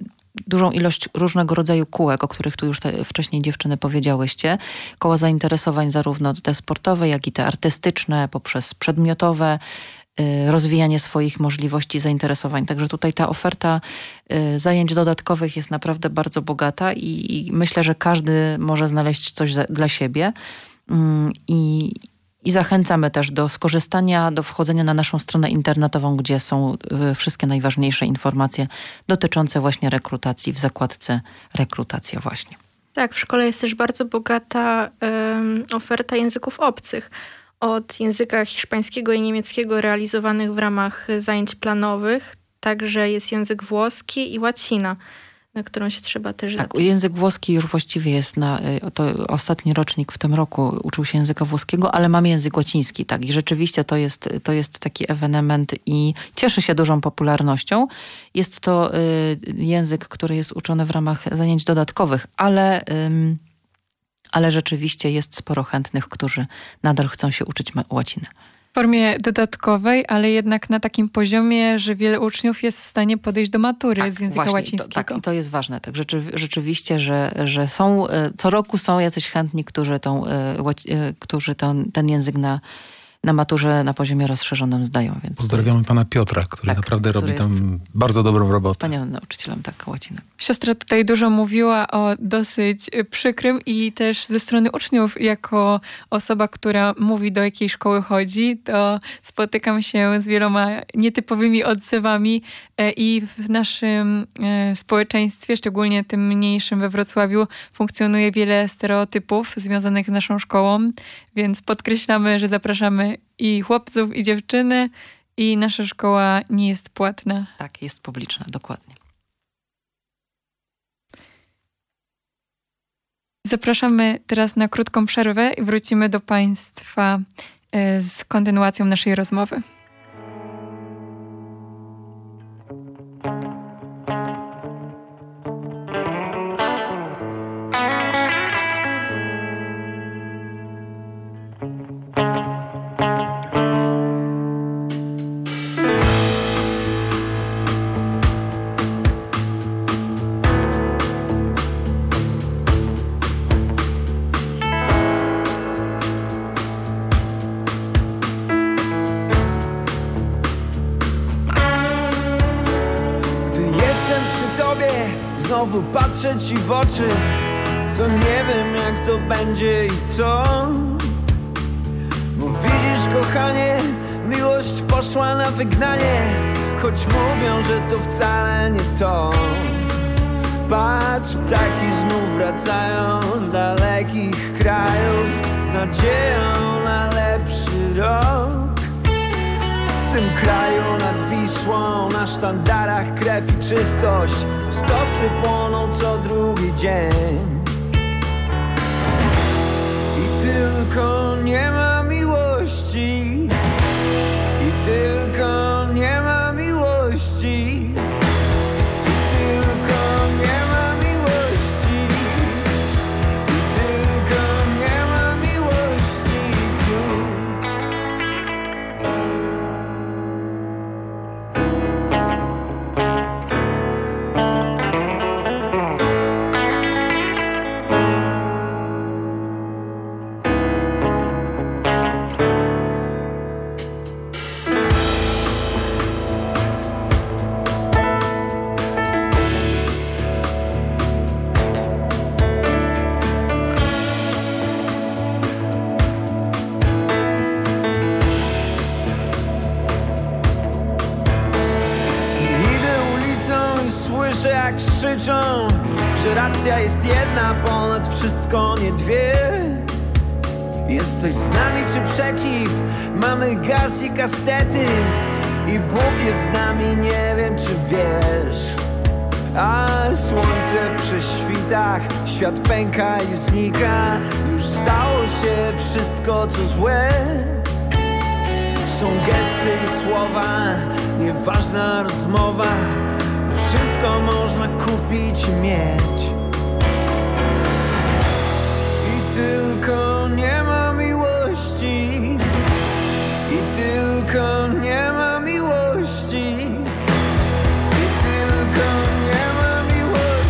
S5: dużą ilość różnego rodzaju kółek, o których tu już te, wcześniej dziewczyny powiedziałyście. Koła zainteresowań zarówno te sportowe, jak i te artystyczne, poprzez przedmiotowe, rozwijanie swoich możliwości, zainteresowań. Także tutaj ta oferta zajęć dodatkowych jest naprawdę bardzo bogata i, i myślę, że każdy może znaleźć coś za, dla siebie. I, I zachęcamy też do skorzystania, do wchodzenia na naszą stronę internetową, gdzie są wszystkie najważniejsze informacje dotyczące właśnie rekrutacji w zakładce rekrutacja właśnie.
S3: Tak, w szkole jest też bardzo bogata um, oferta języków obcych. Od języka hiszpańskiego i niemieckiego realizowanych w ramach zajęć planowych. Także jest język włoski i łacina, na którą się trzeba też
S5: tak,
S3: zapisać.
S5: Język włoski już właściwie jest na... To ostatni rocznik w tym roku uczył się języka włoskiego, ale mamy język łaciński. Tak, i rzeczywiście to jest, to jest taki ewenement i cieszy się dużą popularnością. Jest to y, język, który jest uczony w ramach zajęć dodatkowych, ale... Y, ale rzeczywiście jest sporo chętnych, którzy nadal chcą się uczyć łaciny.
S4: W formie dodatkowej, ale jednak na takim poziomie, że wiele uczniów jest w stanie podejść do matury tak, z języka właśnie, łacińskiego.
S5: To, tak, i to jest ważne. Tak, rzeczy, rzeczywiście, że, że są, co roku są jacyś chętni, którzy, tą, którzy ten, ten język na na maturze na poziomie rozszerzonym zdają. Więc
S1: pozdrawiamy
S5: jest...
S1: pana Piotra, który
S5: tak,
S1: naprawdę
S5: który
S1: robi tam bardzo dobrą robotę.
S5: Wspaniałym nauczycielem, tak, łaciny.
S4: Siostra tutaj dużo mówiła o dosyć przykrym i też ze strony uczniów, jako osoba, która mówi, do jakiej szkoły chodzi, to spotykam się z wieloma nietypowymi odzewami i w naszym społeczeństwie, szczególnie tym mniejszym we Wrocławiu, funkcjonuje wiele stereotypów związanych z naszą szkołą, więc podkreślamy, że zapraszamy i chłopców, i dziewczyny, i nasza szkoła nie jest płatna.
S5: Tak, jest publiczna, dokładnie.
S4: Zapraszamy teraz na krótką przerwę i wrócimy do Państwa z kontynuacją naszej rozmowy.
S8: Znowu patrzę ci w oczy, to nie wiem jak to będzie i co. Bo widzisz, kochanie, miłość poszła na wygnanie, choć mówią, że to wcale nie to. Patrz, ptaki znów wracają z dalekich krajów, z nadzieją na lepszy rok. W tym kraju nad Wisłą, na sztandarach krew i czystość, stosy płoną co drugi dzień. I tylko nie ma miłości, i tylko nie ma miłości, i tylko nie ma miłości, i tylko nie ma miłości tu. Krzyczą, że racja jest jedna, ponad wszystko nie dwie. Jesteś z nami czy przeciw? Mamy gaz i kastety i Bóg jest z nami, nie wiem czy wiesz. A słońce w prześwitach, świat pęka i znika. Już stało się wszystko co złe. Są gesty i słowa, nieważna rozmowa. Wszystko można kupić i mieć. I tylko nie ma miłości, i tylko nie ma miłości, i tylko nie ma miłości.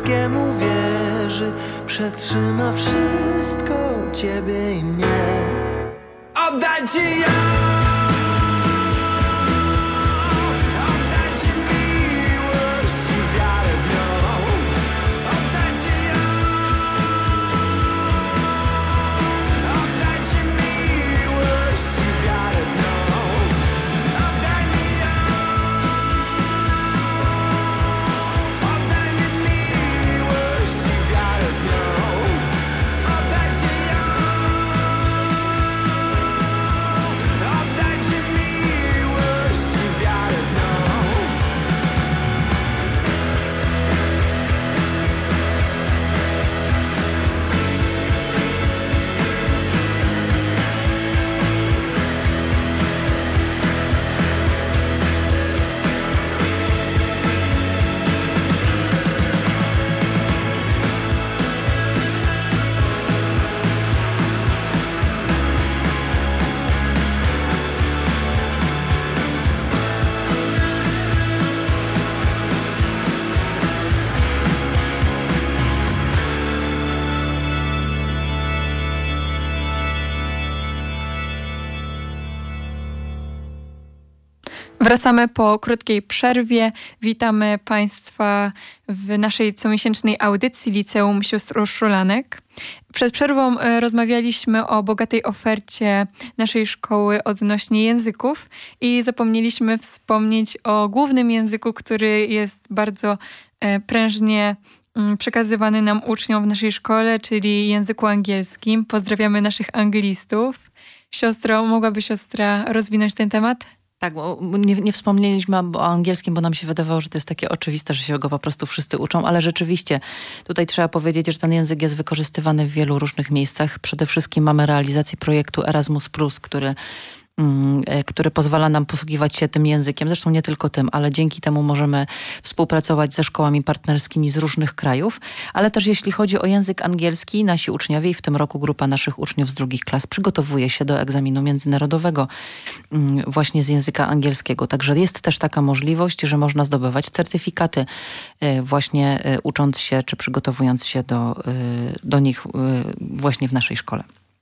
S8: wszystkiemu wierzy, przetrzyma wszystko, ciebie i mnie. Oddaj ci ja, oddaj ci miłość i wiarę w nią. Oddaj ci ja, oddaj ci miłość i wiarę w nią. Oddaj mi ją, oddaj mi miłość i wiarę w nią. Oddaj ci ją, oddaj ci miłość i wiarę w nią.
S4: Wracamy po krótkiej przerwie. Witamy Państwa w naszej comiesięcznej audycji Liceum Sióstr Urszulanek. Przed przerwą e, rozmawialiśmy o bogatej ofercie naszej szkoły odnośnie języków i zapomnieliśmy wspomnieć o głównym języku, który jest bardzo e, prężnie m, przekazywany nam uczniom w naszej szkole, czyli języku angielskim. Pozdrawiamy naszych anglistów. Siostro, mogłaby siostra rozwinąć ten temat?
S5: Tak, bo nie, nie wspomnieliśmy o angielskim, bo nam się wydawało, że to jest takie oczywiste, że się go po prostu wszyscy uczą, ale rzeczywiście tutaj trzeba powiedzieć, że ten język jest wykorzystywany w wielu różnych miejscach. Przede wszystkim mamy realizację projektu Erasmus plus, który który pozwala nam posługiwać się tym językiem. Zresztą nie tylko tym, ale dzięki temu możemy współpracować ze szkołami partnerskimi z różnych krajów. Ale też jeśli chodzi o język angielski, nasi uczniowie i w tym roku grupa naszych uczniów z drugich klas przygotowuje się do egzaminu międzynarodowego właśnie z języka angielskiego. Także jest też taka możliwość, że można zdobywać certyfikaty właśnie ucząc się czy przygotowując się do, do nich właśnie w naszej szkole.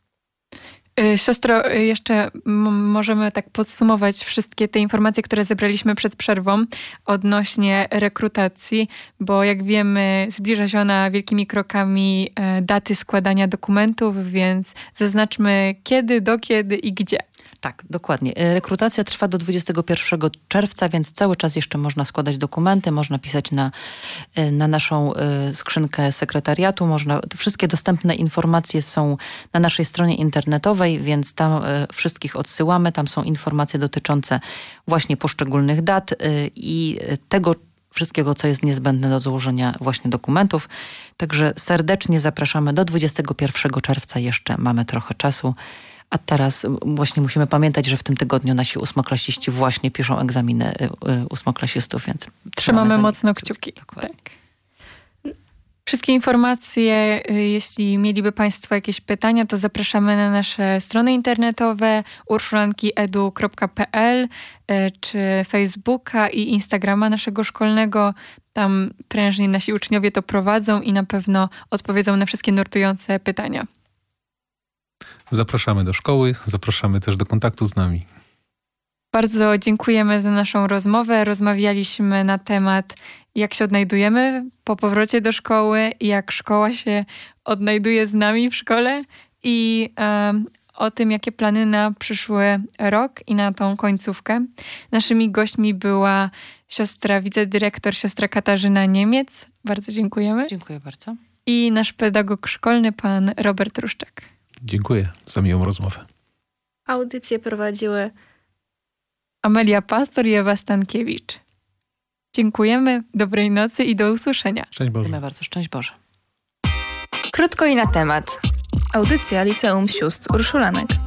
S4: Siostro, jeszcze m- możemy tak podsumować wszystkie te informacje, które zebraliśmy przed przerwą odnośnie rekrutacji, bo jak wiemy zbliża się ona wielkimi krokami e, daty składania dokumentów, więc zaznaczmy kiedy, do kiedy i gdzie.
S5: Tak, dokładnie. Rekrutacja trwa do dwudziestego pierwszego czerwca, więc cały czas jeszcze można składać dokumenty, można pisać na, na naszą skrzynkę sekretariatu, można, wszystkie dostępne informacje są na naszej stronie internetowej, więc tam wszystkich odsyłamy, tam są informacje dotyczące właśnie poszczególnych dat i tego wszystkiego, co jest niezbędne do złożenia właśnie dokumentów. Także serdecznie zapraszamy do dwudziestego pierwszego czerwca, jeszcze mamy trochę czasu. A teraz właśnie musimy pamiętać, że w tym tygodniu nasi ósmoklasiści właśnie piszą egzaminy ósmoklasistów, więc
S4: trzymamy mocno kciuki. Tak. Wszystkie informacje, jeśli mieliby Państwo jakieś pytania, to zapraszamy na nasze strony internetowe urszulanki edu kropka pe el czy Facebooka i Instagrama naszego szkolnego. Tam prężnie nasi uczniowie to prowadzą i na pewno odpowiedzą na wszystkie nurtujące pytania.
S1: Zapraszamy do szkoły, zapraszamy też do kontaktu z nami.
S4: Bardzo dziękujemy za naszą rozmowę. Rozmawialiśmy na temat, jak się odnajdujemy po powrocie do szkoły, jak szkoła się odnajduje z nami w szkole i um, o tym, jakie plany na przyszły rok i na tą końcówkę. Naszymi gośćmi była siostra wicedyrektor, siostra Katarzyna Niemiec. Bardzo dziękujemy.
S5: Dziękuję bardzo.
S4: I nasz pedagog szkolny, pan Robert Ruszczak.
S1: Dziękuję za miłą rozmowę.
S3: Audycję prowadziły
S4: Amelia Pastor i Ewa Stankiewicz. Dziękujemy, dobrej nocy i do usłyszenia.
S1: Szczęść Boże.
S5: Dziękuję bardzo, szczęść Boże.
S2: Krótko i na temat. Audycja Liceum Sióstr Urszulanek.